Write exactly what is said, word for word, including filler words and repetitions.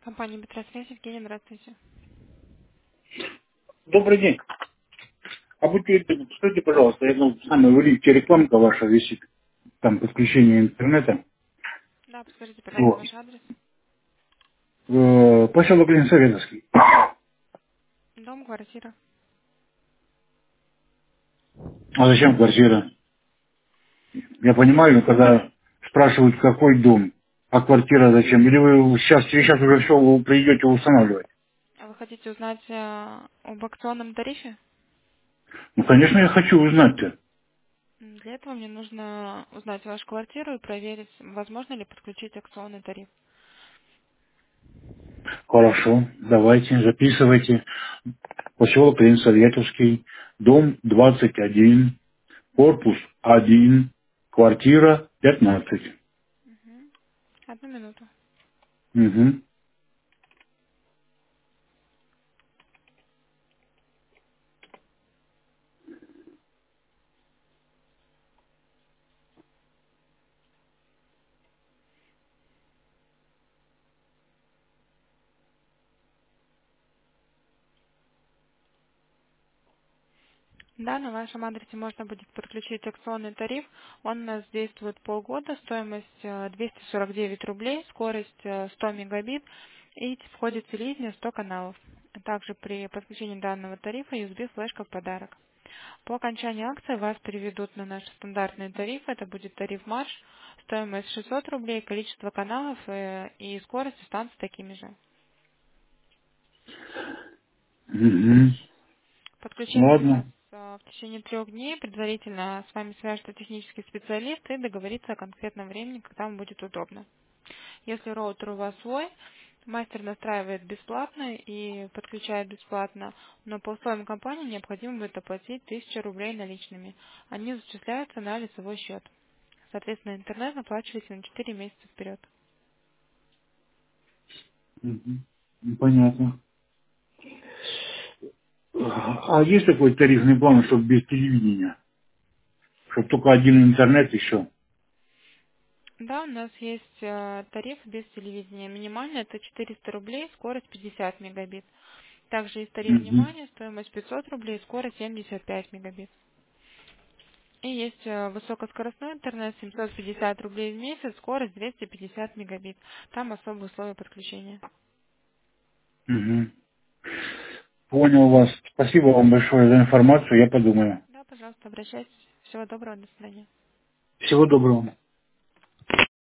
Компания Бетросвязь, Евгения, здравствуйте. Добрый день. А будьте, скажите, пожалуйста, я ну, сами вы видите, рекламка ваша висит, там подключение интернета. Да, подскажите, пожалуйста, Вот. ваш адрес. Э, Поселок Ленсоветовский. Дом, квартира. А зачем квартира? Я понимаю, когда спрашивают, какой дом, а квартира зачем? Или вы сейчас, сейчас уже все вы придете устанавливать? А вы хотите узнать э, об акционном тарифе? Ну, конечно, я хочу узнать-то. М, Для этого мне нужно узнать вашу квартиру и проверить, возможно ли подключить акционный тариф. Хорошо, давайте, записывайте. Поселок Ленсоветовский, дом двадцать один, корпус один, квартира пятнадцать. Мгм. Одну минуту. Угу. Да, на вашем адресе можно будет подключить акционный тариф. Он у нас действует полгода, стоимость э, двести сорок девять рублей, скорость э, сто мегабит и входит телевидение сто каналов. Также при подключении данного тарифа ю эс би-флешка в подарок. По окончании акции вас переведут на наш стандартный тариф. Это будет тариф марш. Стоимость шестьсот рублей, количество каналов э, и скорость останутся такими же. Угу. Подключение у вас Ладно. э, в течение трех дней. Предварительно с вами свяжется технический специалист и договорится о конкретном времени, когда вам будет удобно. Если роутер у вас свой, мастер настраивает бесплатно и подключает бесплатно, но по условиям компании необходимо будет оплатить тысячу рублей наличными. Они зачисляются на лицевой счет. Соответственно, интернет оплачиваете на четыре месяца вперед. Мгм. Ну, понятно. А есть такой тарифный план, чтобы без телевидения? Чтобы только один интернет еще? Да, у нас есть э, тариф без телевидения. Минимальный это четыреста рублей, скорость пятьдесят мегабит. Также есть тариф Угу. внимания, стоимость пятьсот рублей, скорость семьдесят пять мегабит. И есть э, высокоскоростной интернет, семьсот пятьдесят рублей в месяц, скорость двести пятьдесят мегабит. Там особые условия подключения. Угу. Понял вас. Спасибо вам большое за информацию, я подумаю. Да, пожалуйста, обращайтесь. Всего доброго, до свидания. Всего доброго.